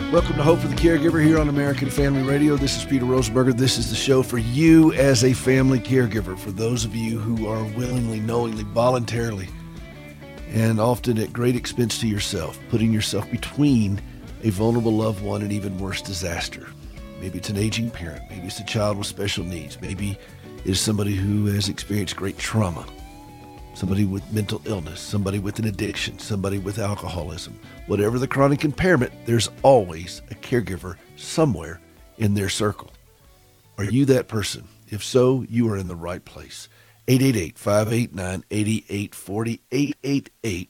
Welcome to Hope for the Caregiver here on American Family Radio. This is Peter Rosenberger. This is the show for you as a family caregiver, for those of you who are willingly, knowingly, voluntarily, and often at great expense to yourself, putting yourself between a vulnerable loved one and even worse, disaster. Maybe it's an aging parent. Maybe it's a child with special needs. Maybe it's somebody who has experienced great trauma. Somebody with mental illness, somebody with an addiction, somebody with alcoholism. Whatever the chronic impairment, there's always a caregiver somewhere in their circle. Are you that person? If so, you are in the right place. 888-589-8840,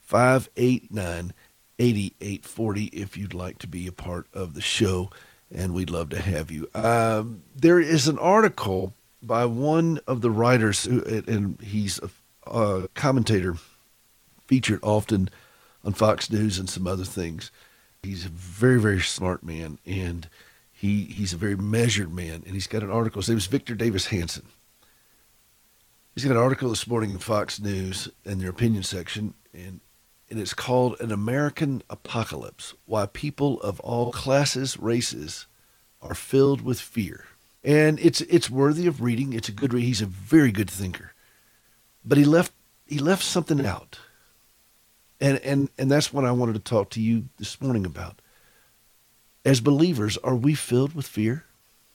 888-589-8840 if you'd like to be a part of the show, and we'd love to have you. There is an article by one of the writers, and he's a commentator featured often on Fox News and some other things. He's a very, very smart man, and he's a very measured man, and he's got an article. His name is Victor Davis Hanson. He's got an article this morning in Fox News in their opinion section, and it's called An American Apocalypse, Why People of All Classes, Races Are Filled with Fear. And it's worthy of reading. It's a good read. He's a very good thinker. But he left something out. And that's what I wanted to talk to you this morning about. As believers, are we filled with fear?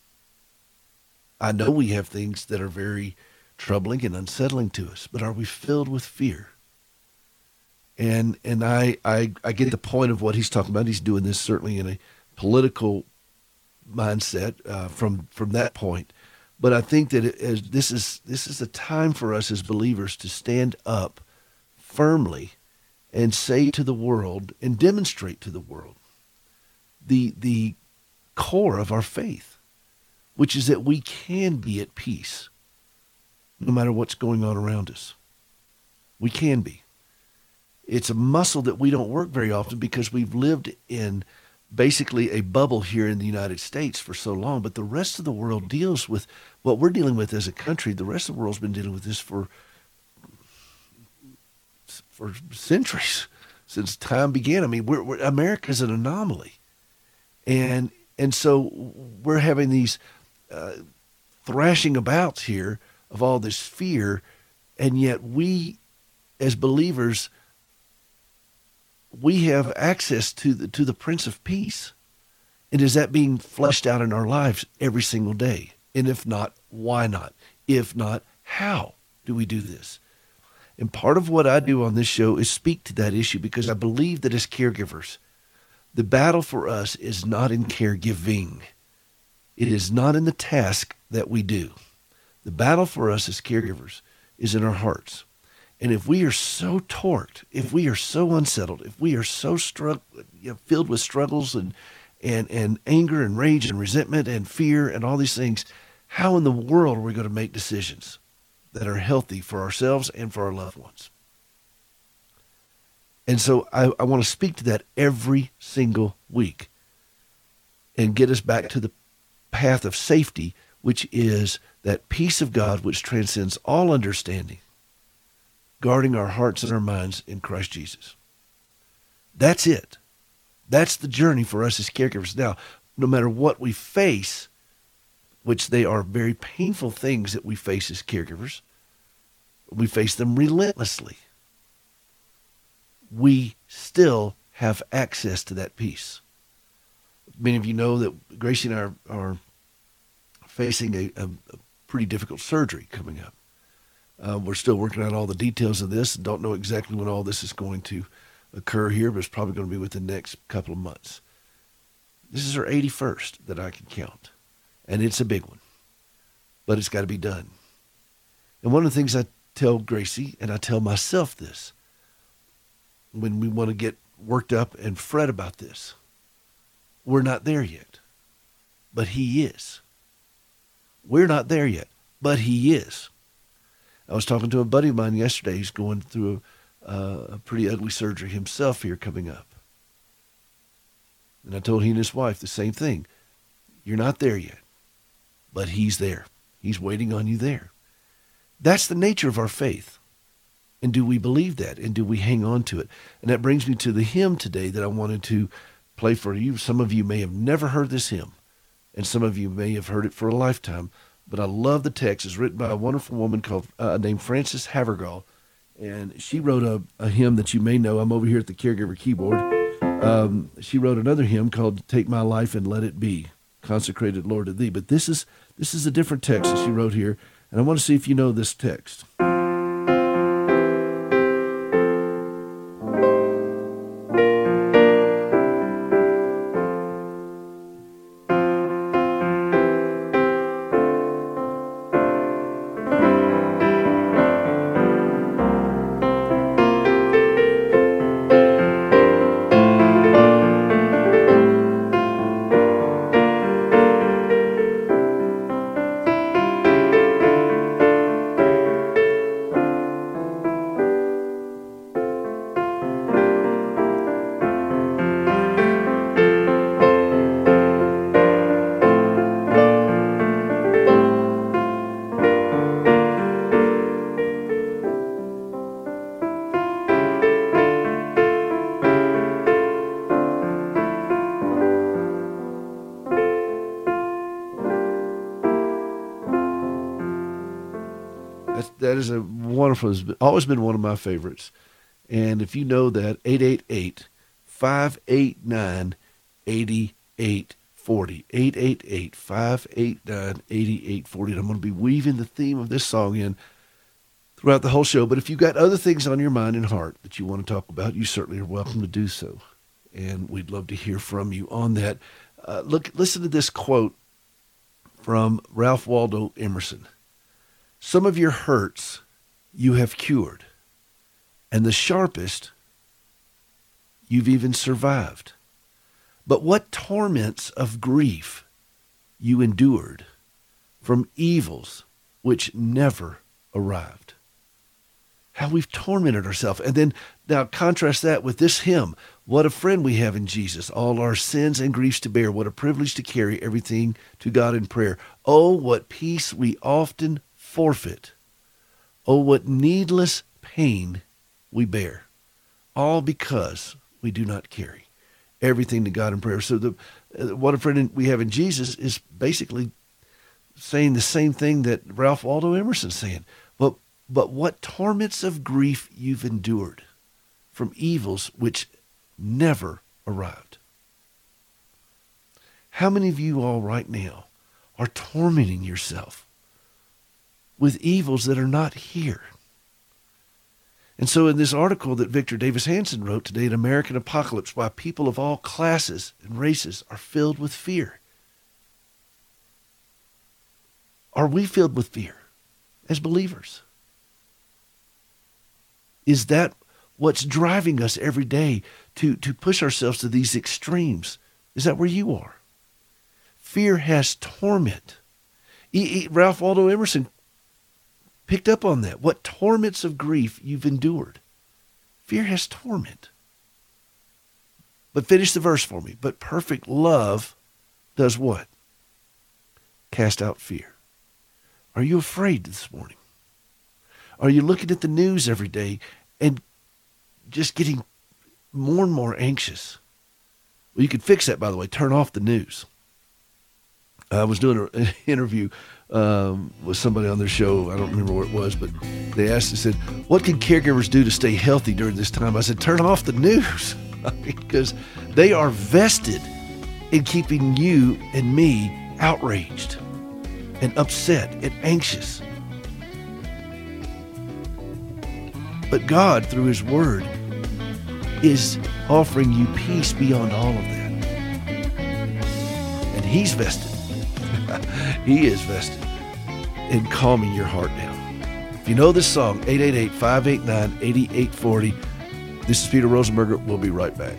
I know we have things that are very troubling and unsettling to us, but are we filled with fear? And I get the point of what he's talking about. He's doing this certainly in a political mindset from that point. But I think that this is a time for us as believers to stand up firmly and say to the world and demonstrate to the world the core of our faith, which is that we can be at peace no matter what's going on around us. We can be. It's a muscle that we don't work very often because we've lived in basically a bubble here in the United States for so long, but the rest of the world deals with what we're dealing with as a country. The rest of the world's been dealing with this for centuries, since time began. I mean, America's an anomaly, and so we're having these thrashing abouts here of all this fear, and yet we, as believers, we have access to the Prince of Peace. And is that being fleshed out in our lives every single day? And if not, why not? If not, how do we do this? And part of what I do on this show is speak to that issue, because I believe that as caregivers, the battle for us is not in caregiving. It is not in the task that we do. The battle for us as caregivers is in our hearts. And if we are so torqued, if we are so unsettled, if we are so filled with struggles and anger and rage and resentment and fear and all these things, how in the world are we going to make decisions that are healthy for ourselves and for our loved ones? And so I want to speak to that every single week and get us back to the path of safety, which is that peace of God which transcends all understanding, guarding our hearts and our minds in Christ Jesus. That's it. That's the journey for us as caregivers. Now, no matter what we face, which they are very painful things that we face as caregivers, we face them relentlessly. We still have access to that peace. Many of you know that Gracie and I are facing a pretty difficult surgery coming up. We're still working out all the details of this and don't know exactly when all this is going to occur here, but it's probably going to be within the next couple of months. This is her 81st that I can count, and it's a big one, but it's got to be done. And one of the things I tell Gracie, and I tell myself this, when we want to get worked up and fret about this, we're not there yet, but he is. We're not there yet, but he is. I was talking to a buddy of mine yesterday. He's going through a pretty ugly surgery himself here coming up. And I told he and his wife the same thing. You're not there yet, but he's there. He's waiting on you there. That's the nature of our faith. And do we believe that? And do we hang on to it? And that brings me to the hymn today that I wanted to play for you. Some of you may have never heard this hymn, and some of you may have heard it for a lifetime. But I love the text. It's written by a wonderful woman named Frances Havergal, and she wrote a hymn that you may know. I'm over here at the caregiver keyboard. She wrote another hymn called "Take My Life and Let It Be," consecrated Lord to Thee. But this is a different text that she wrote here, and I want to see if you know this text. That is a wonderful, it's always been one of my favorites. And if you know that, 888-589-8840, 888-589-8840. And I'm going to be weaving the theme of this song in throughout the whole show. But if you've got other things on your mind and heart that you want to talk about, you certainly are welcome to do so. And we'd love to hear from you on that. Listen to this quote from Ralph Waldo Emerson. Some of your hurts you have cured, and the sharpest you've even survived. But what torments of grief you endured from evils which never arrived. How we've tormented ourselves. And then now contrast that with this hymn. What a friend we have in Jesus, all our sins and griefs to bear. What a privilege to carry everything to God in prayer. Oh, what peace we often forfeit. Oh, what needless pain we bear. All because we do not carry everything to God in prayer. So what a friend we have in Jesus is basically saying the same thing that Ralph Waldo Emerson's saying. But what torments of grief you've endured from evils which never arrived. How many of you all right now are tormenting yourself with evils that are not here? And so in this article that Victor Davis Hanson wrote today, An American Apocalypse, Why People of All Classes and Races Are Filled with Fear. Are we filled with fear as believers? Is that what's driving us every day to push ourselves to these extremes? Is that where you are? Fear has torment. Ralph Waldo Emerson picked up on that. What torments of grief you've endured. Fear has torment. But finish the verse for me. But perfect love does what? Cast out fear. Are you afraid this morning? Are you looking at the news every day and just getting more and more anxious? Well, you can fix that, by the way. Turn off the news. I was doing an interview with somebody on their show. I don't remember where it was, but they said, what can caregivers do to stay healthy during this time? I said, turn off the news, because they are vested in keeping you and me outraged and upset and anxious. But God, through His Word, is offering you peace beyond all of that. And He's vested. He is vested in calming your heart down. If you know this song, 888-589-8840. This is Peter Rosenberger. We'll be right back.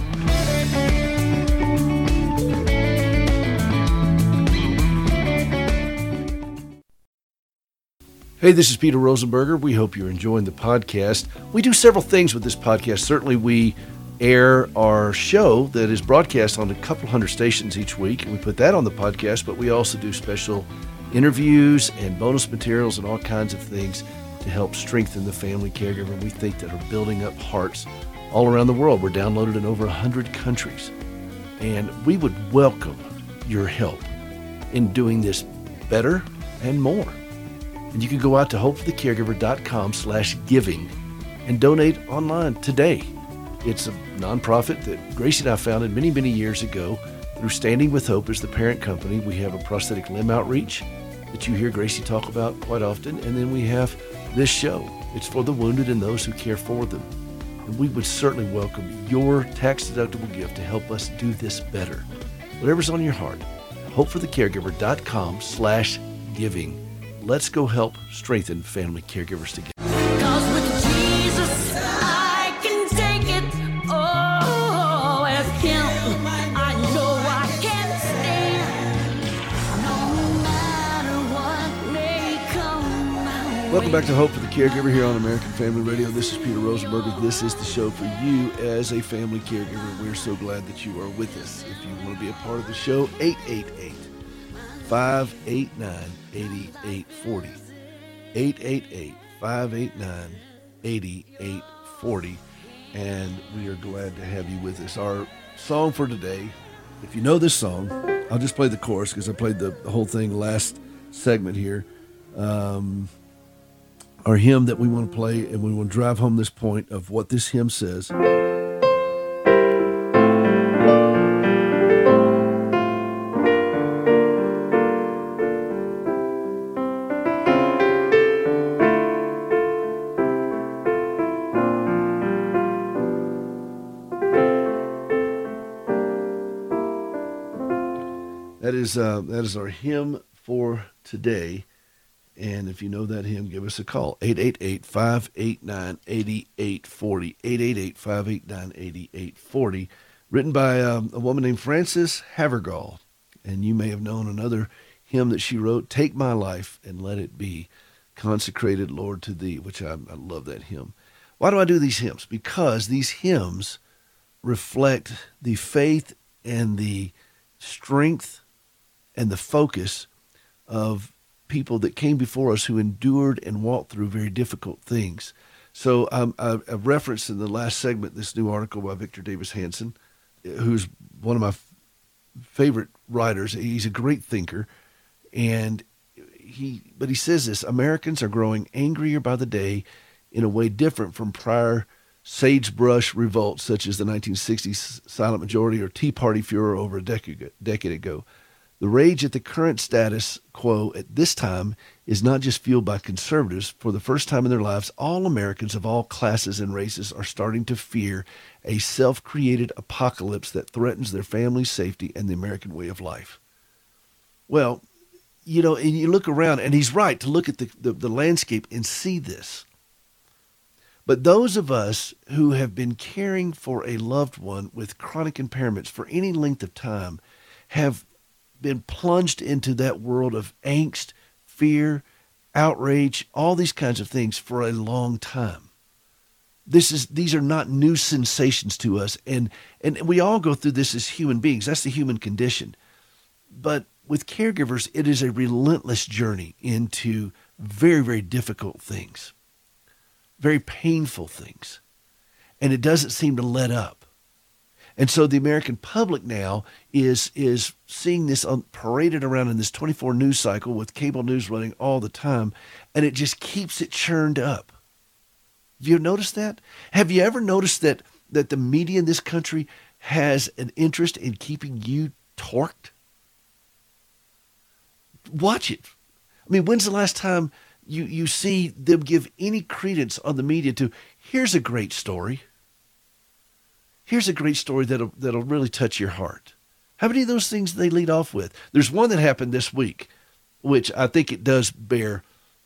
Hey, this is Peter Rosenberger. We hope you're enjoying the podcast. We do several things with this podcast. Certainly, we air our show that is broadcast on a couple hundred stations each week, and we put that on the podcast, but we also do special interviews and bonus materials and all kinds of things to help strengthen the family caregiver. We think that are building up hearts all around the world. We're downloaded in over 100 countries. And we would welcome your help in doing this better and more. And you can go out to hopeforthecaregiver.com/giving and donate online today. It's a nonprofit that Gracie and I founded many, many years ago through Standing with Hope as the parent company. We have a prosthetic limb outreach that you hear Gracie talk about quite often. And then we have this show. It's for the wounded and those who care for them. And we would certainly welcome your tax-deductible gift to help us do this better. Whatever's on your heart, hopeforthecaregiver.com/giving. Let's go help strengthen family caregivers together. 'Cause with Jesus, I can take it. Oh, with Him, I know I can stand. No matter what may come my way. Welcome back to Hope for the Caregiver here on American Family Radio. This is Peter Rosenberg. This is the show for you as a family caregiver. We're so glad that you are with us. If you want to be a part of the show, 888-589-8840. 888-589-8840. And we are glad to have you with us. Our song for today, if you know this song, I'll just play the chorus because I played the whole thing last segment here. Our hymn that we want to play, and we want to drive home this point of what this hymn says. That is our hymn for today. And if you know that hymn, give us a call, 888-589-8840, 888-589-8840, written by a woman named Frances Havergal. And you may have known another hymn that she wrote, Take My Life and Let It Be, Consecrated, Lord, to Thee, which I love that hymn. Why do I do these hymns? Because these hymns reflect the faith and the strength and the focus of people that came before us who endured and walked through very difficult things. So I referenced in the last segment this new article by Victor Davis Hanson, who's one of my favorite writers. He's a great thinker, but he says this: Americans are growing angrier by the day in a way different from prior sagebrush revolts such as the 1960s silent majority or Tea Party furor over a decade ago. The rage at the current status quo at this time is not just fueled by conservatives. For the first time in their lives, all Americans of all classes and races are starting to fear a self-created apocalypse that threatens their family's safety and the American way of life. Well, and you look around, and he's right to look at the landscape and see this. But those of us who have been caring for a loved one with chronic impairments for any length of time have been plunged into that world of angst, fear, outrage, all these kinds of things for a long time. These are not new sensations to us, and we all go through this as human beings. That's the human condition. But with caregivers, it is a relentless journey into very, very difficult things, very painful things, and it doesn't seem to let up. And so the American public now is seeing this paraded around in this 24 news cycle with cable news running all the time, and it just keeps it churned up. Have you noticed that? Have you ever noticed that the media in this country has an interest in keeping you torqued? Watch it. I mean, when's the last time you see them give any credence on the media to, here's a great story. Here's a great story that'll really touch your heart. How many of those things do they lead off with? There's one that happened this week, which I think it does bear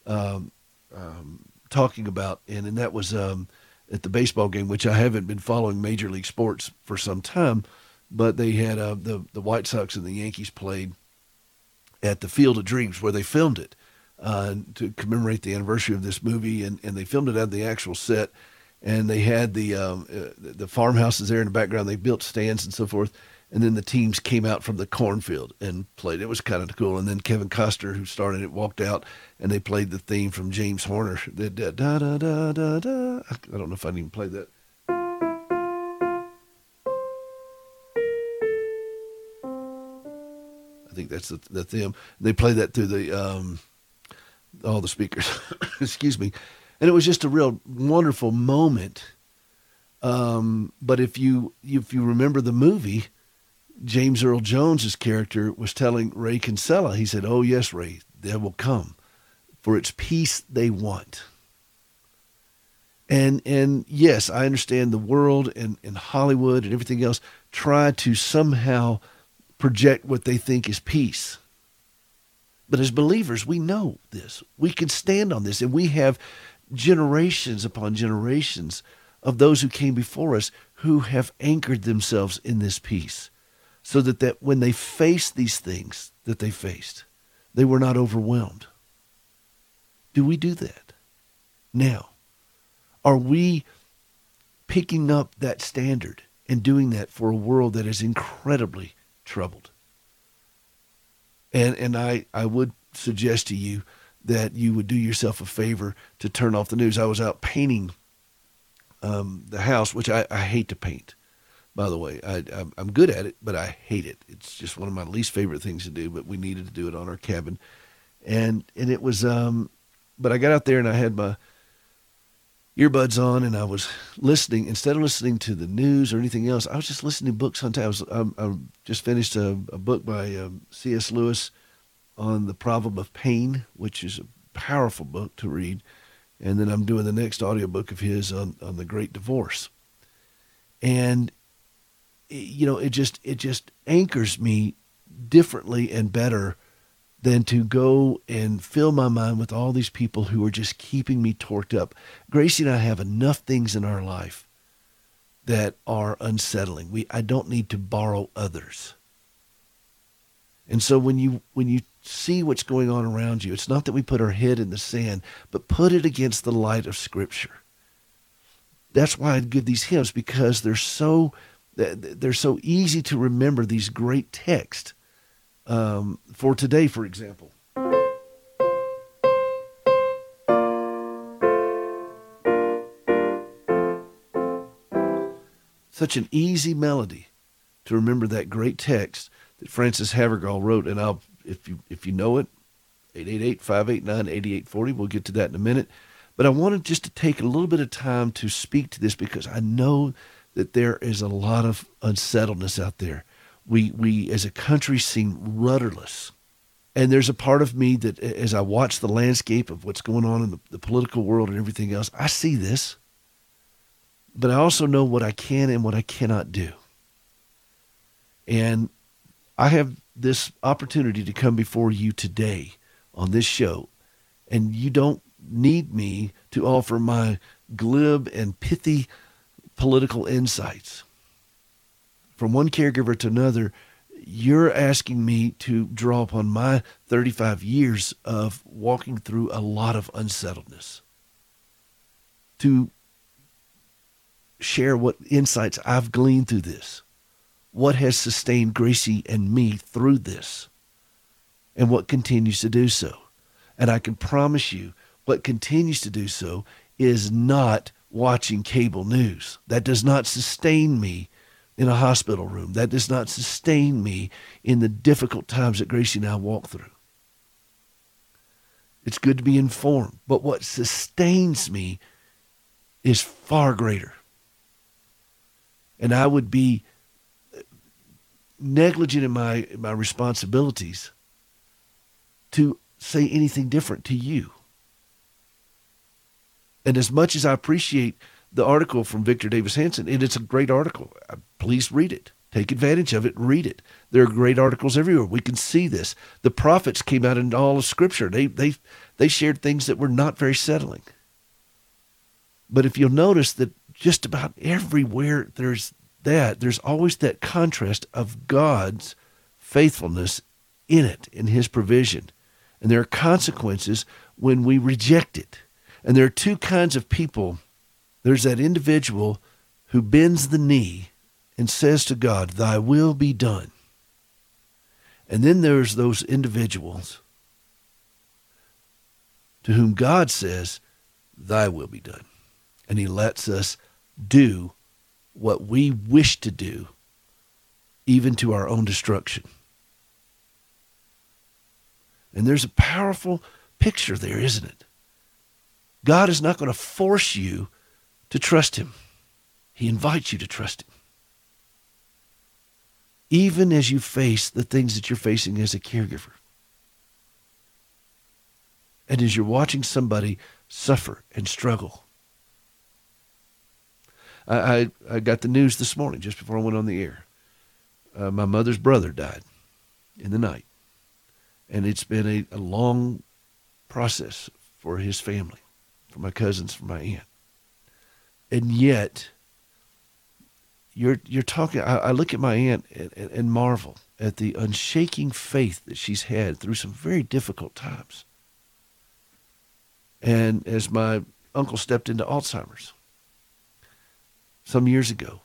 talking about, and that was at the baseball game, which I haven't been following Major League Sports for some time, but they had the White Sox and the Yankees played at the Field of Dreams where they filmed it to commemorate the anniversary of this movie, and they filmed it at the actual set. And they had the farmhouses there in the background. They built stands and so forth. And then the teams came out from the cornfield and played. It was kind of cool. And then Kevin Costner, who started it, walked out, and they played the theme from James Horner. Da, da, da, da, da, da. I don't know if I even played that. think that's the theme. They play that through all the speakers. Excuse me. And it was just a real wonderful moment. But if you remember the movie, James Earl Jones's character was telling Ray Kinsella, he said, "Oh yes, Ray, they will come, for it's peace they want." And yes, I understand the world and Hollywood and everything else try to somehow project what they think is peace. But as believers, we know this. We can stand on this, and we have generations upon generations of those who came before us who have anchored themselves in this peace, so that when they faced these things that they faced, they were not overwhelmed. Do we do that now? Are we picking up that standard and doing that for a world that is incredibly troubled? And I would suggest to you that you would do yourself a favor to turn off the news. I was out painting the house, which I hate to paint, by the way. I'm good at it, but I hate it. It's just one of my least favorite things to do, but we needed to do it on our cabin. And it was, but I got out there and I had my earbuds on, and I was listening. Instead of listening to the news or anything else, I was just listening to books on time. I just finished a book by C.S. Lewis on the problem of pain, which is a powerful book to read. And then I'm doing the next audiobook of his on the Great Divorce. And, it just anchors me differently and better than to go and fill my mind with all these people who are just keeping me torqued up. Gracie and I have enough things in our life that are unsettling. I don't need to borrow others. And so when you see what's going on around you, it's not that we put our head in the sand, but put it against the light of Scripture. That's why I give these hymns, because they're so easy to remember, these great texts. For today, for example. Such an easy melody to remember that great text that Francis Havergal wrote. And if you know it, 888-589-8840. We'll get to that in a minute. But I wanted just to take a little bit of time to speak to this, because I know that there is a lot of unsettledness out there. We as a country seem rudderless. And there's a part of me that, as I watch the landscape of what's going on in the political world and everything else, I see this. But I also know what I can and what I cannot do. And I have this opportunity to come before you today on this show, and you don't need me to offer my glib and pithy political insights. From one caregiver to another, you're asking me to draw upon my 35 years of walking through a lot of unsettledness, to share what insights I've gleaned through this, what has sustained Gracie and me through this, and what continues to do so. And I can promise you, what continues to do so is not watching cable news. That does not sustain me in a hospital room. That does not sustain me in the difficult times that Gracie and I walk through. It's good to be informed, but what sustains me is far greater. And I would be negligent in my responsibilities to say anything different to you. And as much as I appreciate the article from Victor Davis Hanson, and it's a great article, please read it. Take advantage of it. Read it. There are great articles everywhere. We can see this. The prophets came out in all of Scripture. They shared things that were not very settling. But if you'll notice that just about everywhere there's always that contrast of God's faithfulness in it, in his provision. And there are consequences when we reject it. And there are two kinds of people. There's that individual who bends the knee and says to God, "Thy will be done." And then there's those individuals to whom God says, "Thy will be done." And he lets us do what we wish to do, even to our own destruction. And there's a powerful picture there, isn't it? God is not going to force you to trust him. He invites you to trust him. Even as you face the things that you're facing as a caregiver. And as you're watching somebody suffer and struggle. I got the news this morning just before I went on the air. My mother's brother died in the night. And it's been a long process for his family, for my cousins, for my aunt. And yet, you're talking, I look at my aunt and marvel at the unshaking faith that she's had through some very difficult times. And as my uncle stepped into Alzheimer's some years ago,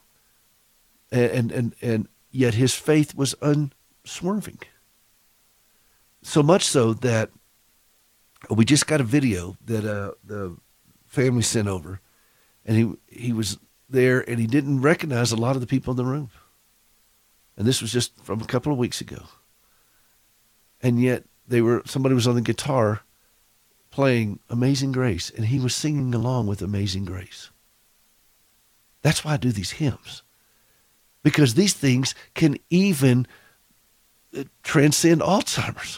and yet his faith was unswerving. So much so that we just got a video that the family sent over, and he was there, and he didn't recognize a lot of the people in the room. And this was just from a couple of weeks ago. And yet somebody was on the guitar playing Amazing Grace, and he was singing along with Amazing Grace. That's why I do these hymns. Because these things can even transcend Alzheimer's.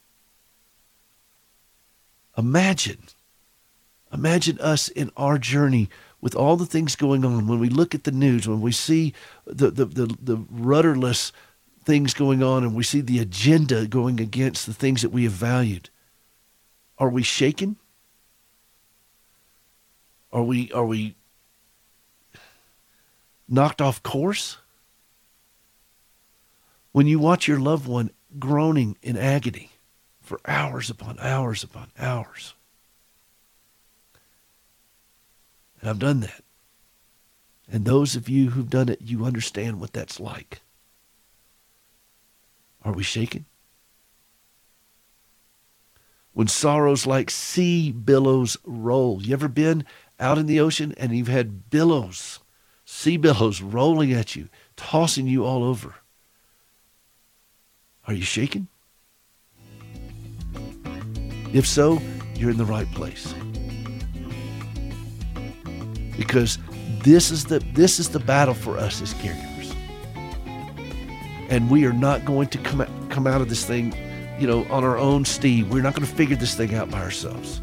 Imagine us in our journey with all the things going on, when we look at the news, when we see the rudderless things going on, and we see the agenda going against the things that we have valued. Are we shaken? Are we knocked off course? When you watch your loved one groaning in agony for hours upon hours upon hours. And I've done that. And those of you who've done it, you understand what that's like. Are we shaken? When sorrows like sea billows roll. You ever been out in the ocean and you've had billows, sea billows rolling at you, tossing you all over? Are you shaken? If so, you're in the right place. Because this is the battle for us as caregivers. And we are not going to come out of this thing, on our own steam. We're not going to figure this thing out by ourselves.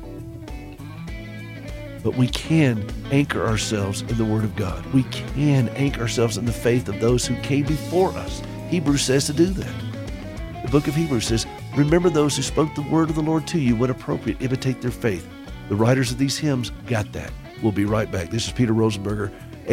But we can anchor ourselves in the Word of God. We can anchor ourselves in the faith of those who came before us. Hebrews says to do that. The book of Hebrews says, remember those who spoke the word of the Lord to you, when appropriate, imitate their faith. The writers of these hymns got that. We'll be right back. This is Peter Rosenberger,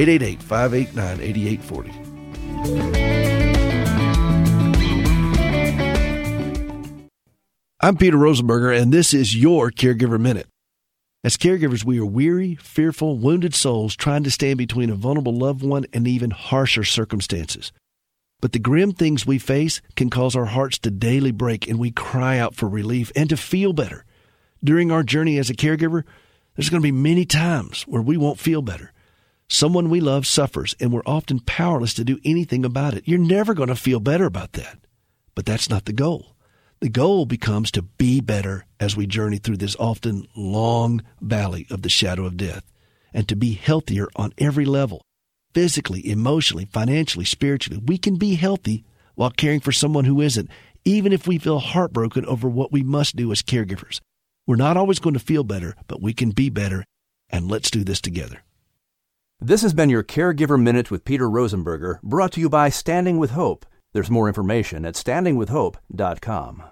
888-589-8840. I'm Peter Rosenberger, and this is your Caregiver Minute. As caregivers, we are weary, fearful, wounded souls trying to stand between a vulnerable loved one and even harsher circumstances. But the grim things we face can cause our hearts to daily break, and we cry out for relief and to feel better. During our journey as a caregiver, there's going to be many times where we won't feel better. Someone we love suffers, and we're often powerless to do anything about it. You're never going to feel better about that. But that's not the goal. The goal becomes to be better as we journey through this often long valley of the shadow of death, and to be healthier on every level. Physically, emotionally, financially, spiritually. We can be healthy while caring for someone who isn't, even if we feel heartbroken over what we must do as caregivers. We're not always going to feel better, but we can be better, and let's do this together. This has been your Caregiver Minute with Peter Rosenberger, brought to you by Standing with Hope. There's more information at standingwithhope.com.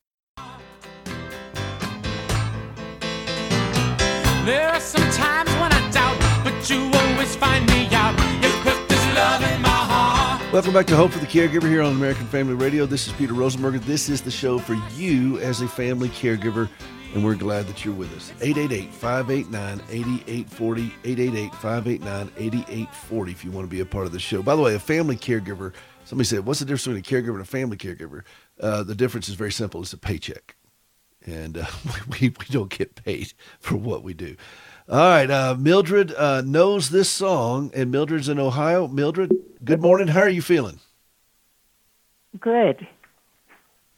There are some times when I doubt, but you always find me out. You put this love in my heart. Welcome back to Hope for the Caregiver here on American Family Radio. This is Peter Rosenberger. This is the show for you as a family caregiver, and we're glad that you're with us. 888-589-8840, 888-589-8840 if you want to be a part of the show. By the way, a family caregiver, somebody said, what's the difference between a caregiver and a family caregiver? The difference is very simple. It's a paycheck. And we don't get paid for what we do. All right, Mildred knows this song, and Mildred's in Ohio. Mildred, good morning. How are you feeling? Good.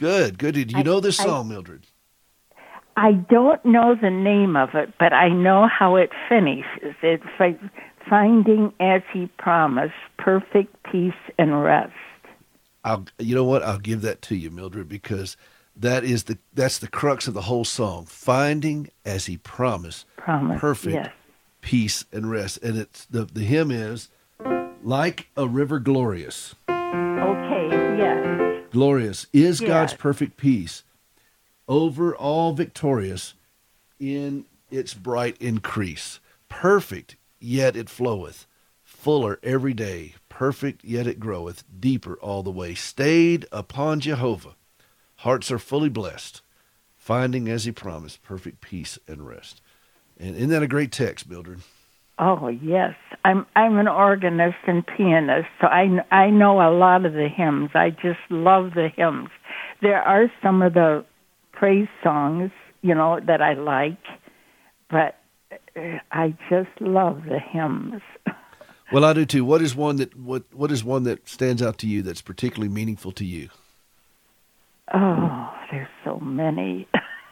Good. Did you know this song, Mildred? I don't know the name of it, but I know how it finishes. It's like finding as he promised, perfect peace and rest. You know what? I'll give that to you, Mildred, because that's the crux of the whole song. Finding as he promised, perfect yes. peace and rest. And it's the hymn is Like a River Glorious. Okay, yes. Glorious is Yes. God's perfect peace, over all victorious in its bright increase. Perfect, yet it floweth, fuller every day. Perfect, yet it groweth, deeper all the way. Stayed upon Jehovah, hearts are fully blessed, finding as he promised, perfect peace and rest. And isn't that a great text, Mildred? Oh, yes. I'm an organist and pianist, so I know a lot of the hymns. I just love the hymns. There are some of the praise songs, that I like, but I just love the hymns. Well, I do too. What is one that stands out to you that's particularly meaningful to you? Oh, there's so many.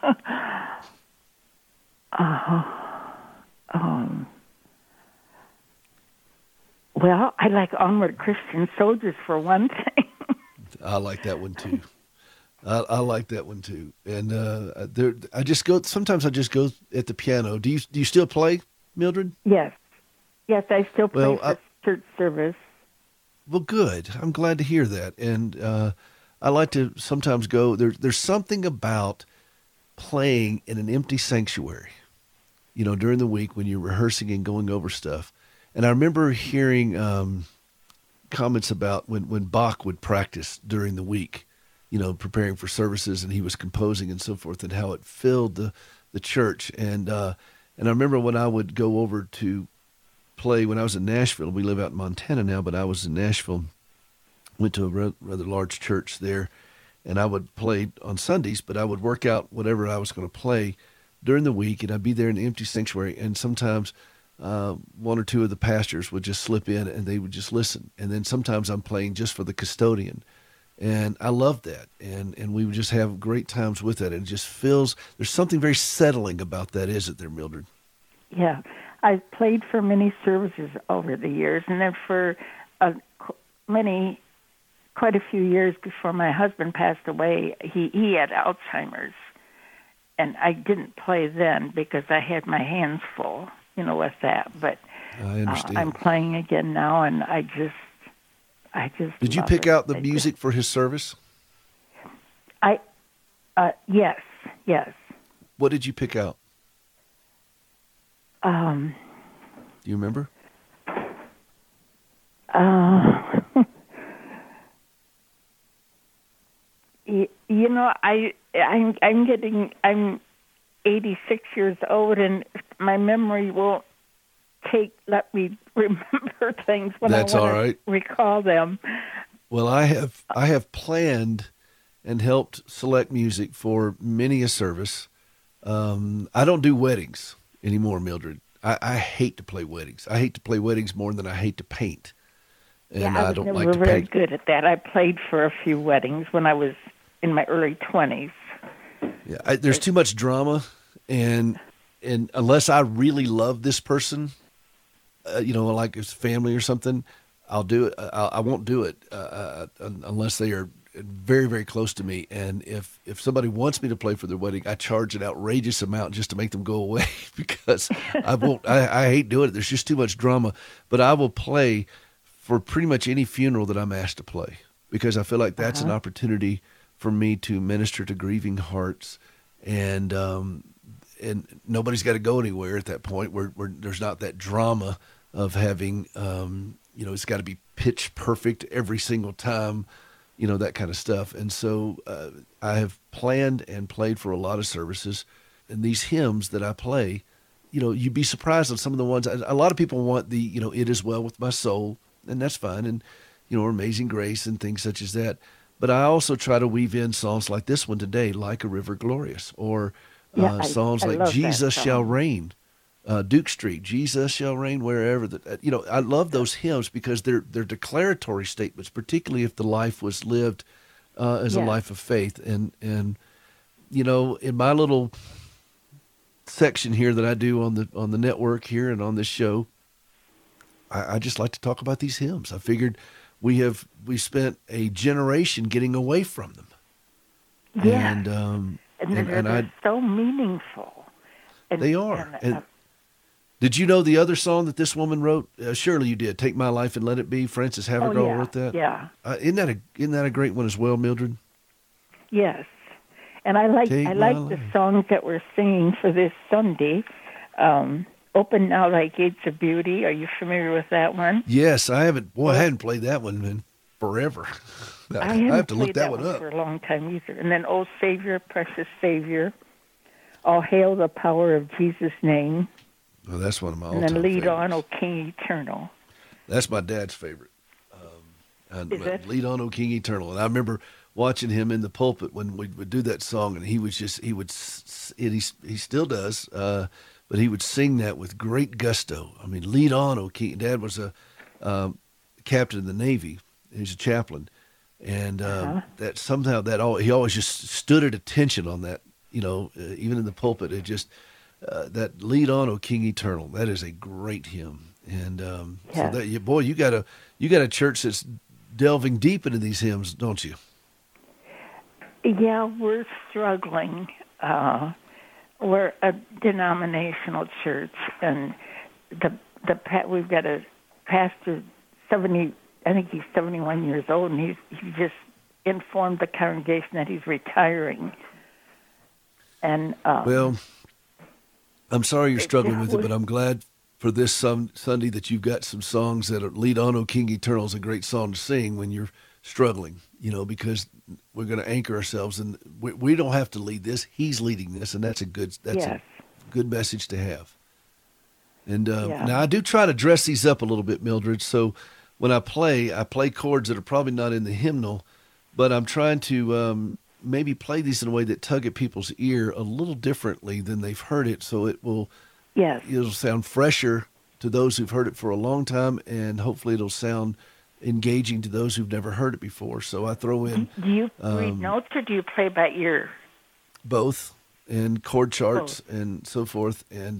Well, I like Onward Christian Soldiers for one thing. I like that one too. I like that one too. And sometimes I just go at the piano. Do you still play, Mildred? Yes, I still play Well, for church service. Well, good. I'm glad to hear that. And I like to sometimes go. There's something about playing in an empty sanctuary, during the week when you're rehearsing and going over stuff. And I remember hearing comments about when Bach would practice during the week, preparing for services, and he was composing and so forth, and how it filled the church. And I remember when I would go over to play when I was in Nashville. We live out in Montana now, but I was in Nashville, went to a rather large church there, and I would play on Sundays, but I would work out whatever I was going to play during the week, and I'd be there in the empty sanctuary, and sometimes one or two of the pastors would just slip in and they would just listen. And then sometimes I'm playing just for the custodian. And I love that. And we would just have great times with that. And it just feels, there's something very settling about that, isn't there, Mildred? Yeah. I've played for many services over the years. And then for quite a few years before my husband passed away, he had Alzheimer's. And I didn't play then because I had my hands full, with that. But I understand. I'm playing again now, and I just Did you pick out the music for his service? Yes. What did you pick out? Do you remember? I'm 86 years old, and my memory won't let me remember things when That's I want all right. to recall them. Well, I have planned and helped select music for many a service. I don't do weddings anymore, Mildred. I hate to play weddings. I hate to play weddings more than I hate to paint. And I was don't never like to very paint. good at that. I played for a few weddings when I was in my early 20s. Yeah, there's too much drama, and unless I really love this person, like his family or something, I'll do it. I won't do it unless they are very, very close to me. And if somebody wants me to play for their wedding, I charge an outrageous amount just to make them go away because I won't. I hate doing it. There's just too much drama. But I will play for pretty much any funeral that I'm asked to play because I feel like that's an opportunity for me to minister to grieving hearts, and nobody's got to go anywhere at that point where there's not that drama of having, it's got to be pitch perfect every single time, that kind of stuff. And so I have planned and played for a lot of services, and these hymns that I play, you'd be surprised on some of the ones. A lot of people want the, It Is Well With My Soul, and that's fine, and, Amazing Grace and things such as that. But I also try to weave in songs like this one today, Like a River Glorious, or songs like Jesus Shall Reign, Duke Street, Jesus Shall Reign Wherever. I love those hymns because they're declaratory statements, particularly if the life was lived as a Yes. life of faith. And you know, in my little section here that I do on the network here and on this show, I just like to talk about these hymns. I figured we spent a generation getting away from them. Yes. And And they're so meaningful. And, they are. and, And did you know the other song that this woman wrote? Surely you did. "Take My Life and Let It Be." Frances Havergal yeah, wrote that. yeah. Isn't that a great one as well, Mildred? Yes. And I like Take I my like the life. songs that we're singing for this Sunday. Open Now Thy Gates of Beauty. Are you familiar with that one? Yes, I haven't. Boy, I hadn't played that one in forever. I haven't have to look played that one up. for a long time either. And then, "Oh Savior, Precious Savior," "All Hail the Power of Jesus' Name," Oh, that's one of my and all-time then "Lead favorites. On, O King Eternal." That's my dad's favorite. Is it? "Lead On, O King Eternal." And I remember watching him in the pulpit when we would do that song, and he still does, but he would sing that with great gusto. I mean, "Lead On, O King." Dad was a captain in the Navy. He was a chaplain, and that somehow he always just stood at attention on that. You know, even in the pulpit, it just that "Lead On, O King Eternal." That is a great hymn, and so Yes. that you got a church that's delving deep into these hymns, don't you? Yeah, we're struggling. We're a denominational church, and we've got a pastor, 70. I think he's 71 years old, and he just informed the congregation that he's retiring. And Well, I'm sorry you're struggling with it, was- but I'm glad for this Sunday that you've got some songs that are "Lead On, O King Eternal" is a great song to sing when you're struggling, you know, because we're going to anchor ourselves, and we don't have to lead this. He's leading this, and that's a good Yes. good message to have. And Yeah. now I do try to dress these up a little bit, Mildred. So when I play chords that are probably not in the hymnal, but I'm trying to maybe play these in a way that tug at people's ear a little differently than they've heard it, so it'll sound fresher to those who've heard it for a long time, and hopefully it'll sound engaging to those who've never heard it before. So I throw in do you read notes or do you play by ear? both and chord charts and so forth. And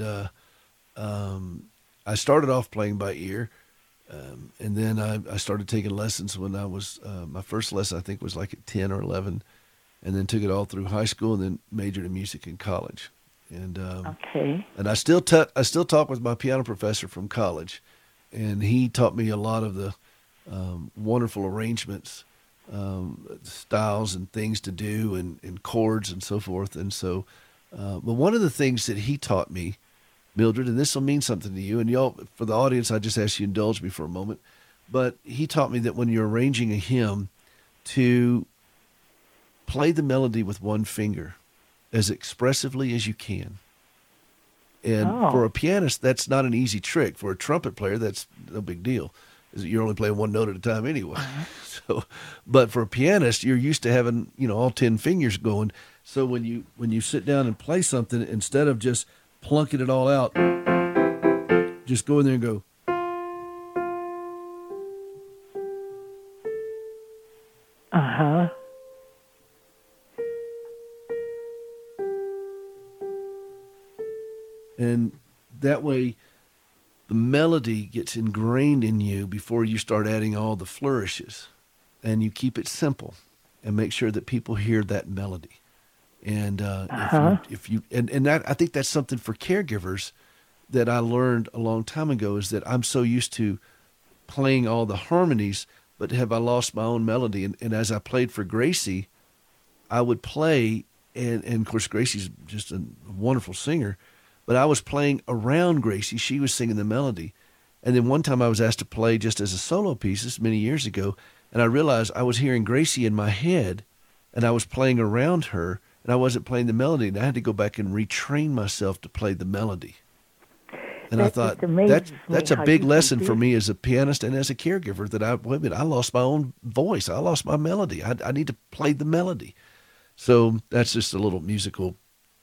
I started off playing by ear, and then I started taking lessons when I was my first lesson I think was like at 10 or 11, and then took it all through high school, and then majored in music in college. And Okay. and I still talk with my piano professor from college, and he taught me a lot of the wonderful arrangements, styles and things to do, and chords and so forth. And so, but one of the things that he taught me, Mildred, and this will mean something to you, and y'all, for the audience, I just ask you to indulge me for a moment, but he taught me that when you're arranging a hymn, to play the melody with one finger as expressively as you can. And for a pianist, that's not an easy trick. For a trumpet player, that's no big deal. You're only playing one note at a time anyway. So, but for a pianist, you're used to having, all 10 fingers going. So when you sit down and play something, instead of just plunking it all out, just go in there and go. Uh-huh. And that way, the melody gets ingrained in you before you start adding all the flourishes. And you keep it simple and make sure that people hear that melody. And if you that, I think that's something for caregivers that I learned a long time ago, is that I'm so used to playing all the harmonies, but have I lost my own melody? And as I played for Gracie, I would play, and of course Gracie's just a wonderful singer, but I was playing around Gracie. She was singing the melody. And then one time I was asked to play just as a solo piece, this many years ago, and I realized I was hearing Gracie in my head, and I was playing around her, and I wasn't playing the melody, and I had to go back and retrain myself to play the melody. And That I thought, just amazes that's me a how big you can lesson do for it. me as a pianist and as a caregiver, that I lost my own voice. I lost my melody. I need to play the melody. So that's just a little musical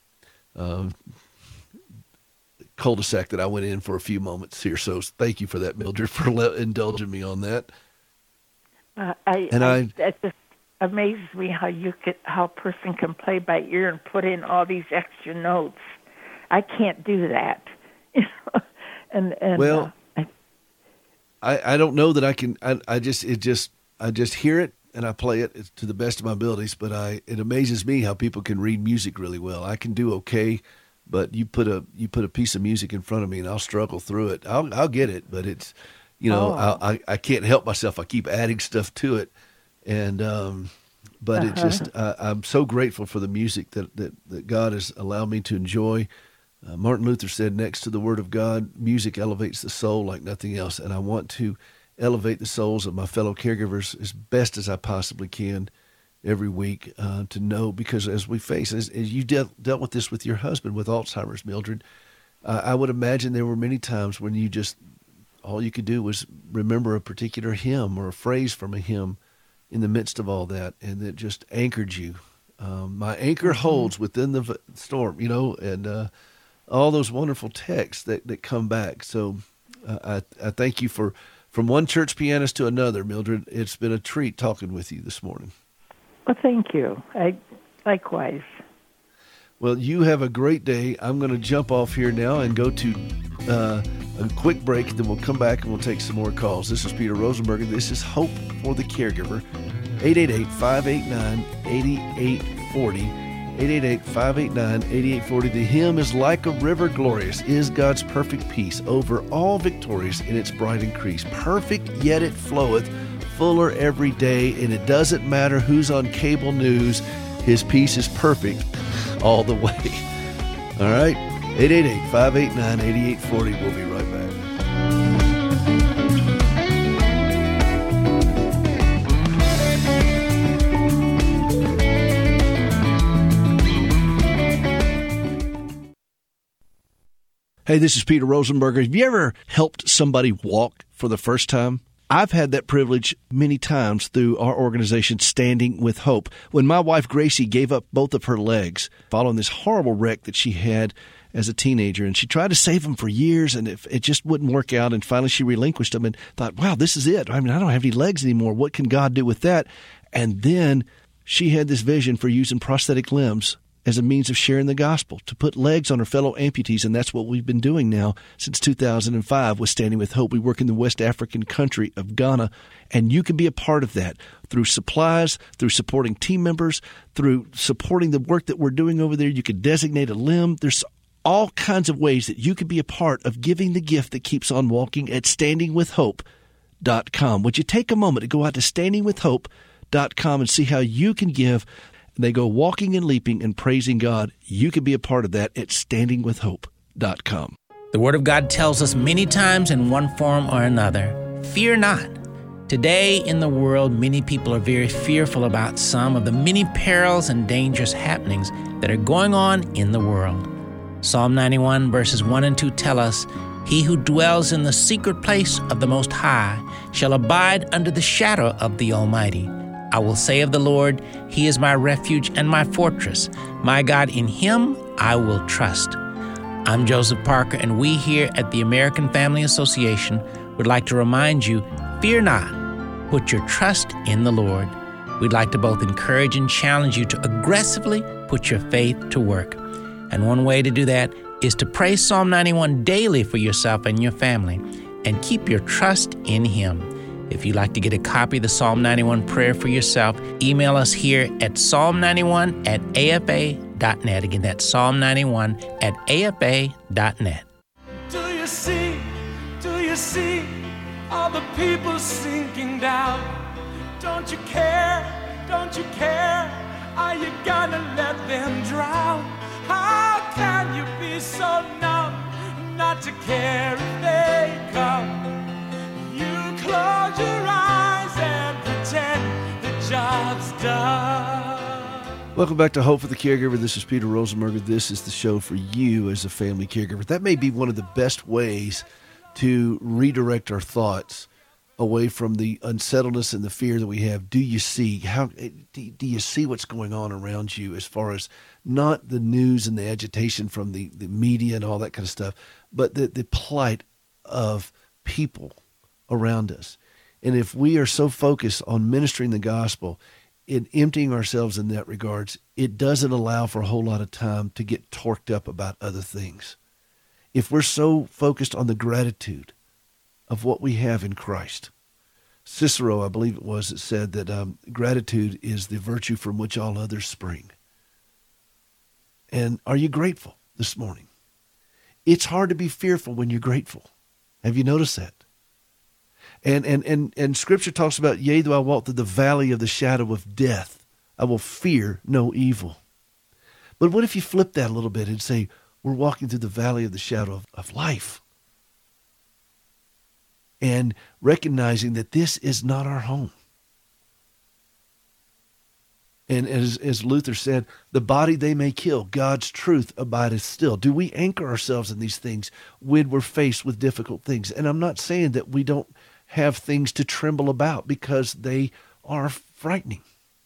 cul-de-sac that I went in for a few moments here. So thank you for that, Mildred, for indulging me on that. I amazes me how a person can play by ear and put in all these extra notes. I can't do that. And well, I don't know that I can. I just hear it and I play it to the best of my abilities. But it amazes me how people can read music really well. I can do okay, but you put a piece of music in front of me and I'll struggle through it. I'll get it, but it's I can't help myself. I keep adding stuff to it, and but it just I'm so grateful for the music that God has allowed me to enjoy. Martin Luther said, next to the Word of God, music elevates the soul like nothing else. And I want to elevate the souls of my fellow caregivers as best as I possibly can every week to know, because as we face, as you dealt with this with your husband with Alzheimer's, Mildred, I would imagine there were many times when all you could do was remember a particular hymn or a phrase from a hymn in the midst of all that, and it just anchored you. My anchor holds within the storm, and all those wonderful texts that come back. So I thank you from one church pianist to another, Mildred. It's been a treat talking with you this morning. Well, thank you. Likewise. Well, you have a great day. I'm going to jump off here now and go to a quick break. Then we'll come back and we'll take some more calls. This is Peter Rosenberger. This is Hope for the Caregiver. 888-589-8840. 888-589-8840. The hymn is Like a River Glorious, is God's perfect peace, over all victorious in its bright increase. Perfect, yet it floweth, fuller every day, and it doesn't matter who's on cable news, his peace is perfect all the way. All right? 888-589-8840. We'll be right back. Hey, this is Peter Rosenberger. Have you ever helped somebody walk for the first time? I've had that privilege many times through our organization, Standing with Hope. When my wife, Gracie, gave up both of her legs following this horrible wreck that she had as a teenager, and she tried to save them for years, and it just wouldn't work out, and finally she relinquished them and thought, wow, this is it. I mean, I don't have any legs anymore. What can God do with that? And then she had this vision for using prosthetic limbs as a means of sharing the gospel, to put legs on her fellow amputees, and that's what we've been doing now since 2005 with Standing with Hope. We work in the West African country of Ghana, and you can be a part of that through supplies, through supporting team members, through supporting the work that we're doing over there. You could designate a limb. There's all kinds of ways that you could be a part of giving the gift that keeps on walking at standingwithhope.com. Would you take a moment to go out to standingwithhope.com and see how you can give? They go walking and leaping and praising God. You can be a part of that at standingwithhope.com. The Word of God tells us many times in one form or another, fear not. Today in the world, many people are very fearful about some of the many perils and dangerous happenings that are going on in the world. Psalm 91 verses 1 and 2 tell us, he who dwells in the secret place of the Most High shall abide under the shadow of the Almighty. I will say of the Lord, he is my refuge and my fortress. My God, in him I will trust. I'm Joseph Parker, and we here at the American Family Association would like to remind you, fear not, put your trust in the Lord. We'd like to both encourage and challenge you to aggressively put your faith to work. And one way to do that is to pray Psalm 91 daily for yourself and your family, and keep your trust in him. If you'd like to get a copy of the Psalm 91 prayer for yourself, email us here at psalm91@afa.net. Again, that's psalm91@afa.net. Do you see all the people sinking down? Don't you care, are you gonna let them drown? How can you be so numb not to care if they come? You close your eyes and pretend the job's done. Welcome back to Hope for the Caregiver. This is Peter Rosenberger. This is the show for you as a family caregiver. That may be one of the best ways to redirect our thoughts away from the unsettledness and the fear that we have. Do you see what's going on around you, as far as not the news and the agitation from the media and all that kind of stuff, but the plight of people around us? And if we are so focused on ministering the gospel, in emptying ourselves in that regards, it doesn't allow for a whole lot of time to get torqued up about other things. If we're so focused on the gratitude of what we have in Christ, Cicero, I believe it was, that said that gratitude is the virtue from which all others spring. And are you grateful this morning? It's hard to be fearful when you're grateful. Have you noticed that? And Scripture talks about, yea, though I walk through the valley of the shadow of death, I will fear no evil. But what if you flip that a little bit and say, we're walking through the valley of the shadow of life? And recognizing that this is not our home. And as Luther said, the body they may kill, God's truth abideth still. Do we anchor ourselves in these things when we're faced with difficult things? And I'm not saying that we don't have things to tremble about, because they are frightening.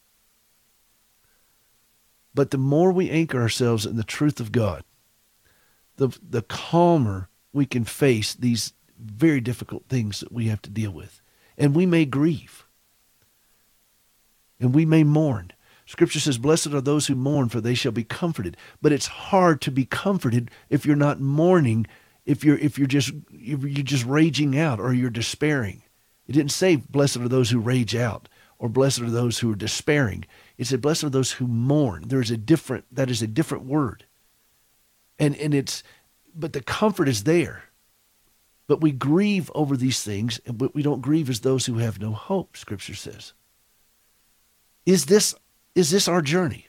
But the more we anchor ourselves in the truth of God, the calmer we can face these very difficult things that we have to deal with. And we may grieve. And we may mourn. Scripture says, blessed are those who mourn, for they shall be comforted. But it's hard to be comforted if you're not mourning, if you're just raging out, or you're despairing. It didn't say, blessed are those who rage out, or blessed are those who are despairing. It said, blessed are those who mourn. That is a different word. But the comfort is there. But we grieve over these things, but we don't grieve as those who have no hope, Scripture says. Is this our journey?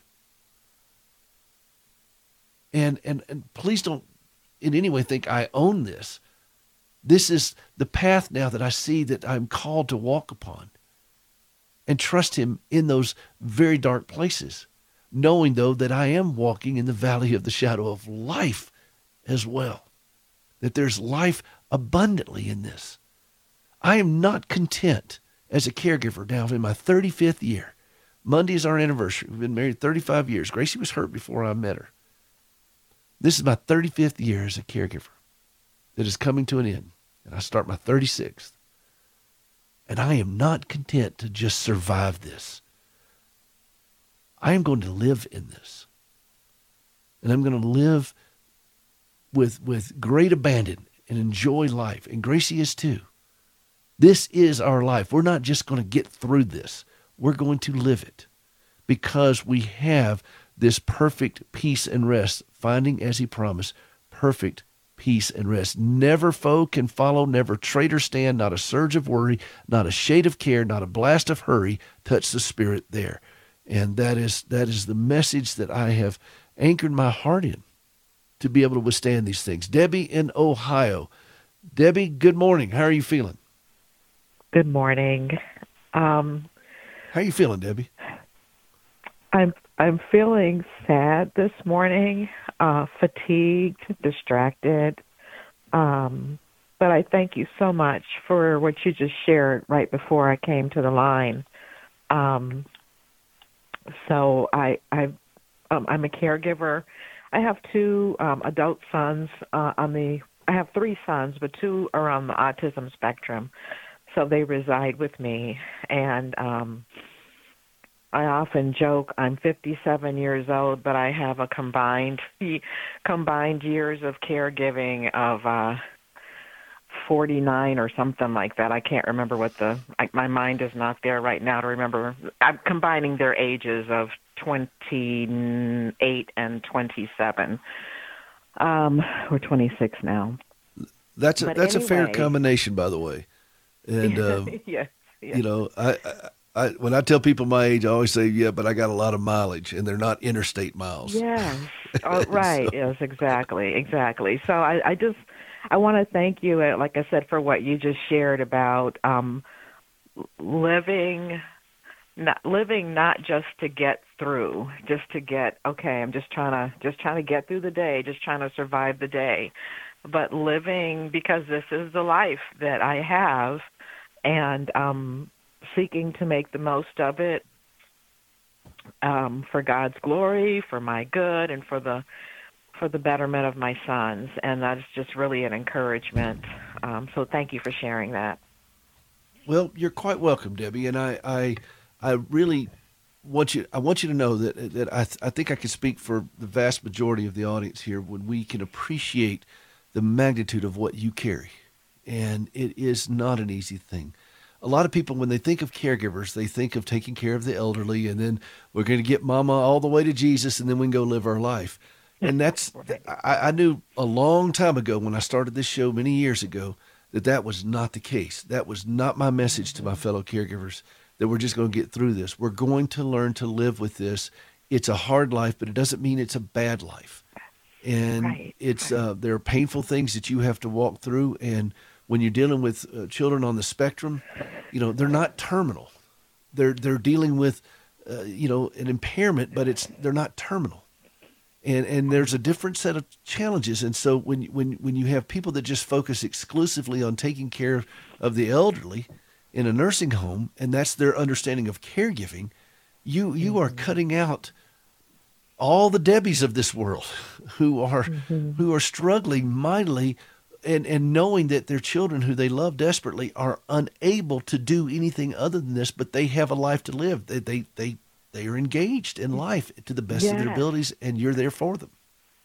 And please don't in any way think I own this. This is the path now that I see that I'm called to walk upon, and trust him in those very dark places, knowing, though, that I am walking in the valley of the shadow of life as well, that there's life abundantly in this. I am not content as a caregiver now in my 35th year. Monday is our anniversary. We've been married 35 years. Gracie was hurt before I met her. This is my 35th year as a caregiver that is coming to an end, and I start my 36th. And I am not content to just survive this. I am going to live in this. And I'm going to live with great abandon and enjoy life. And Gracie is too. This is our life. We're not just going to get through this. We're going to live it, because we have this perfect peace and rest, finding, as he promised, perfect peace and rest. Never foe can follow, never traitor stand, not a surge of worry, not a shade of care, not a blast of hurry touch the spirit there. And that is the message that I have anchored my heart in, to be able to withstand these things. Debbie in Ohio. Debbie, good morning. How are you feeling? Good morning. How are you feeling, Debbie? I'm feeling sad this morning, fatigued, distracted. But I thank you so much for what you just shared right before I came to the line. So I'm a caregiver. I have two adult sons I have three sons, but two are on the autism spectrum. So they reside with me, and I often joke I'm 57 years old, but I have a combined years of caregiving of 49 or something like that. I can't remember what my mind is not there right now to remember. I'm combining their ages of 28 and 27. We're 26 now. That's a fair combination, by the way. And yes. You know, I when I tell people my age, I always say, yeah, but I got a lot of mileage, and they're not interstate miles. Yes. Oh, right. So. Yes, exactly. So I want to thank you, like I said, for what you just shared about living not just to get through, just to get, okay, I'm just trying to get through the day, just trying to survive the day, but living because this is the life that I have, and seeking to make the most of it for God's glory, for my good, and for the betterment of my sons. And that's just really an encouragement. So thank you for sharing that. Well, you're quite welcome, Debbie. And I really I want you to know that I think I can speak for the vast majority of the audience here when we can appreciate the magnitude of what you carry, and it is not an easy thing. A lot of people, when they think of caregivers, they think of taking care of the elderly, and then we're going to get mama all the way to Jesus, and then we can go live our life. And that's, I knew a long time ago when I started this show many years ago that was not the case. That was not my message to my fellow caregivers, that we're just going to get through this. We're going to learn to live with this. It's a hard life, but it doesn't mean it's a bad life. And there are painful things that you have to walk through. And when you're dealing with children on the spectrum, they're not terminal. They're dealing with, an impairment, but they're not terminal. And there's a different set of challenges. And so when you have people that just focus exclusively on taking care of the elderly in a nursing home, and that's their understanding of caregiving, you are cutting out all the Debbies of this world who are struggling mightily and knowing that their children who they love desperately are unable to do anything other than this, but they have a life to live. They are engaged in life to the best of their abilities, and you're there for them.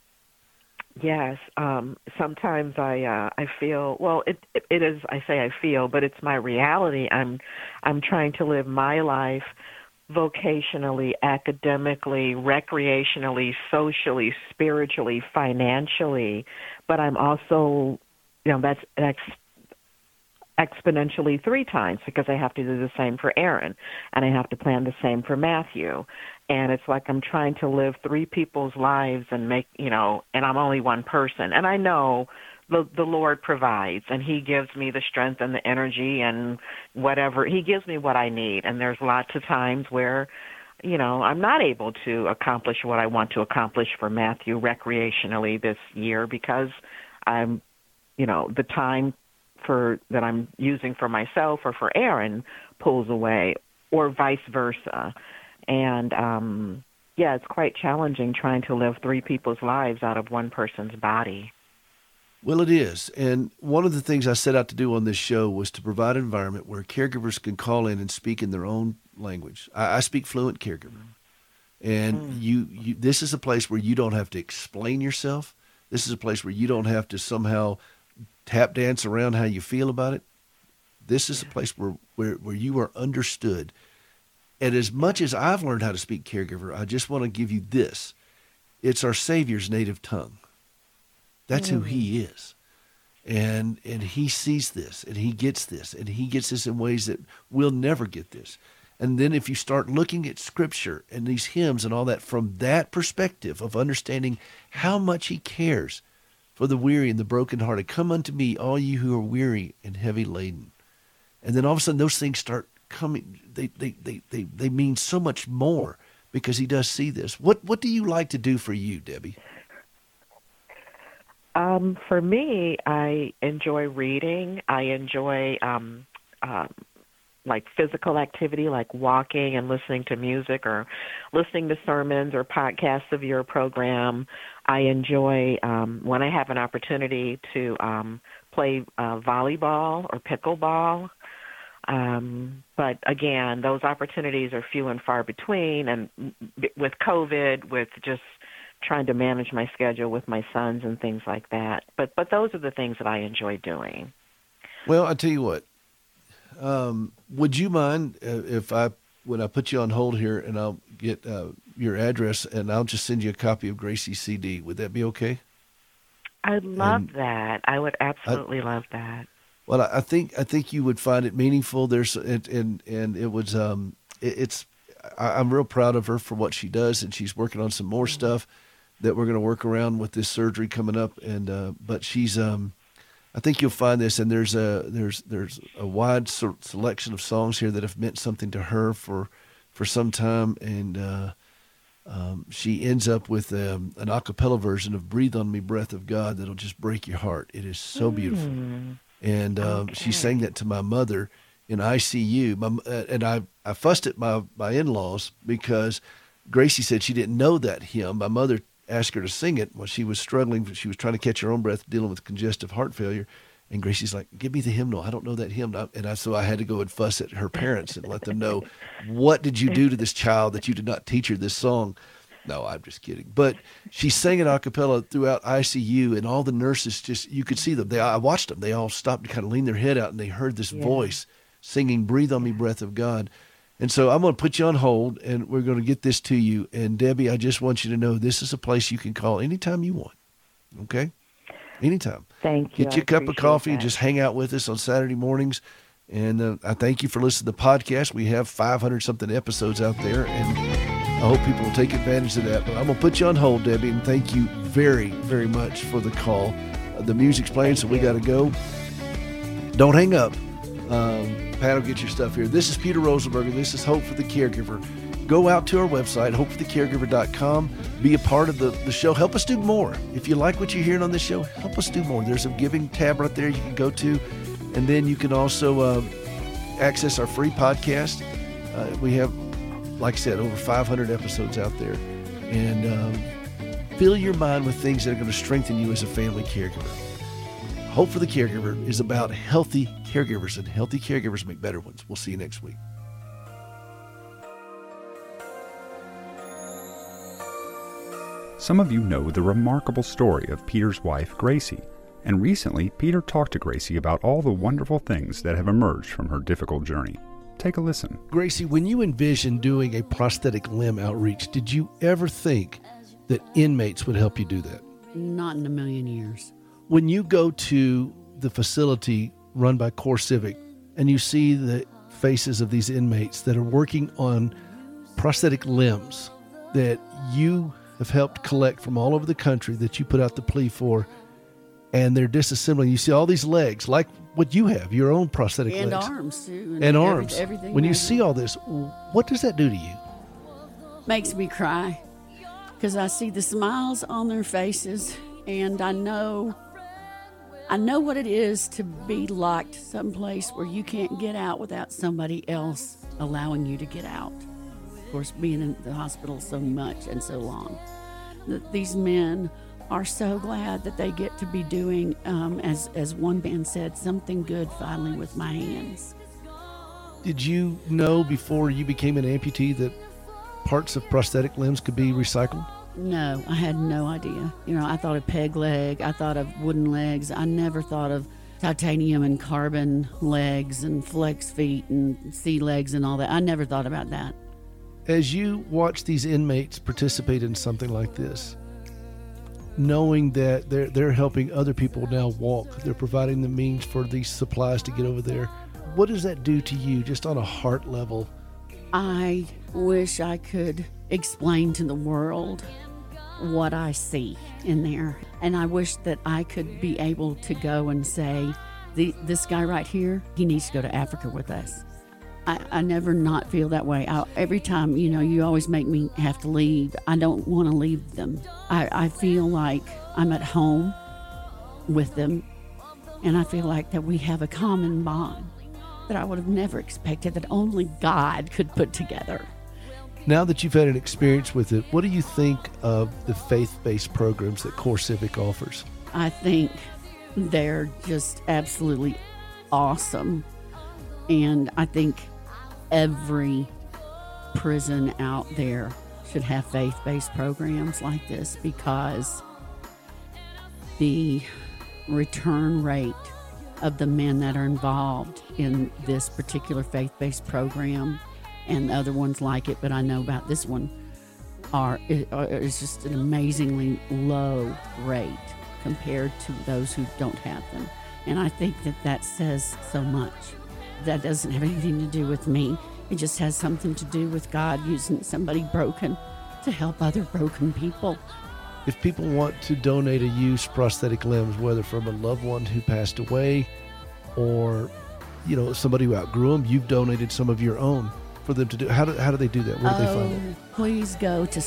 Yes. Sometimes I feel, well, it is, I say I feel, but it's my reality. I'm trying to live my life vocationally, academically, recreationally, socially, spiritually, financially, but I'm also, that's exponentially 3 times, because I have to do the same for Aaron, and I have to plan the same for Matthew. And it's like I'm trying to live 3 people's lives and make, and I'm only one person. And I know the Lord provides, and he gives me the strength and the energy and whatever. He gives me what I need. And there's lots of times where, I'm not able to accomplish what I want to accomplish for Matthew recreationally this year, because I'm, the time that I'm using for myself or for Aaron pulls away, or vice versa. And, it's quite challenging trying to live 3 people's lives out of one person's body. Well, it is. And one of the things I set out to do on this show was to provide an environment where caregivers can call in and speak in their own language. I speak fluent caregiver. And this is a place where you don't have to explain yourself. This is a place where you don't have to somehow tap dance around how you feel about it. This is a place where you are understood. And as much as I've learned how to speak caregiver, I just want to give you this. It's our Savior's native tongue. That's who he is. And he sees this, and he gets this, and he gets this in ways that we'll never get this. And then if you start looking at Scripture and these hymns and all that from that perspective of understanding how much he cares for the weary and the brokenhearted, come unto me, all you who are weary and heavy laden. And then all of a sudden those things start coming. They mean so much more because he does see this. What do you like to do for you, Debbie? For me, I enjoy reading. I enjoy like physical activity, like walking and listening to music or listening to sermons or podcasts of your program. I enjoy when I have an opportunity to play volleyball or pickleball. But again, those opportunities are few and far between. And with COVID, with just trying to manage my schedule with my sons and things like that. But those are the things that I enjoy doing. Well, I tell you what, would you mind when I put you on hold here and I'll get your address and I'll just send you a copy of Gracie's CD? Would that be okay? I'd love that. I would absolutely love that. Well, I think you would find it meaningful. And it was I'm real proud of her for what she does, and she's working on some more stuff that we're going to work around with this surgery coming up. And but she's I think you'll find this, and there's a wide selection of songs here that have meant something to her for some time, and she ends up with an a cappella version of "Breathe on Me, Breath of God" that'll just break your heart. It is so beautiful. And she sang that to my mother in ICU. And I fussed at my in-laws because Gracie said she didn't know that hymn. My mother asked her to sing it while she was struggling. She was trying to catch her own breath, dealing with congestive heart failure. And Gracie's like, give me the hymnal. I don't know that hymn. So I had to go and fuss at her parents and let them know, what did you do to this child that you did not teach her this song? No, I'm just kidding. But she sang it a cappella throughout ICU, and all the nurses just, you could see them. I watched them. They all stopped to kind of lean their head out, and they heard this voice singing, "Breathe on Me, Breath of God." And so I'm going to put you on hold, and we're going to get this to you. And Debbie, I just want you to know this is a place you can call anytime you want. Okay? Anytime. Thank you. Get you a cup of coffee and just hang out with us on Saturday mornings. And I thank you for listening to the podcast. We have 500-something episodes out there, and I hope people will take advantage of that. But I'm going to put you on hold, Debbie, and thank you very, very much for the call. The music's playing, so we got to go. Don't hang up. Pat will get your stuff here. This is Peter Rosenberger. This is Hope for the Caregiver. Go out to our website, hopeforthecaregiver.com. Be a part of the show. Help us do more. If you like what you're hearing on this show, help us do more. There's a giving tab right there you can go to. And then you can also access our free podcast. We have, like I said, over 500 episodes out there. And fill your mind with things that are going to strengthen you as a family caregiver. Hope for the Caregiver is about healthy caregivers, and healthy caregivers make better ones. We'll see you next week. Some of you know the remarkable story of Peter's wife, Gracie, and recently Peter talked to Gracie about all the wonderful things that have emerged from her difficult journey. Take a listen. Gracie, when you envisioned doing a prosthetic limb outreach, did you ever think that inmates would help you do that? Not in a million years. When you go to the facility run by CoreCivic and you see the faces of these inmates that are working on prosthetic limbs that you have helped collect from all over the country, that you put out the plea for, and they're disassembling, you see all these legs, like what you have, your own prosthetic and legs. Arms, too. And arms. Everything. When you see all this, what does that do to you? Makes me cry, because I see the smiles on their faces, and I know what it is to be locked someplace where you can't get out without somebody else allowing you to get out. Of course, being in the hospital so much and so long. These men are so glad that they get to be doing, as one man said, something good finally with my hands. Did you know before you became an amputee that parts of prosthetic limbs could be recycled? No, I had no idea. I thought of peg leg, I thought of wooden legs. I never thought of titanium and carbon legs and flex feet and sea legs and all that. I never thought about that. As you watch these inmates participate in something like this, knowing that they're helping other people now walk, they're providing the means for these supplies to get over there, what does that do to you just on a heart level? I wish I could explain to the world what I see in there. And I wish that I could be able to go and say, this guy right here, he needs to go to Africa with us. I never not feel that way. Every time, you always make me have to leave. I don't want to leave them. I feel like I'm at home with them, and I feel like that we have a common bond that I would have never expected, that only God could put together. Now that you've had an experience with it, what do you think of the faith-based programs that CoreCivic offers? I think they're just absolutely awesome. And I think every prison out there should have faith-based programs like this, because the return rate of the men that are involved in this particular faith-based program and the other ones like it, but I know about this one, is just an amazingly low rate compared to those who don't have them. And I think that says so much. That doesn't have anything to do with me. It just has something to do with God using somebody broken to help other broken people. If people want to donate a used prosthetic limbs, whether from a loved one who passed away or, somebody who outgrew them, you've donated some of your own for them to do. How do they do that? Where do they find it? Please go to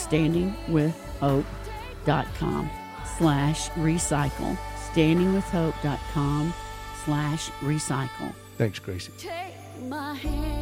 standingwithhope.com/recycle. standingwithhope.com/recycle. Thanks, Gracie. Take my hand.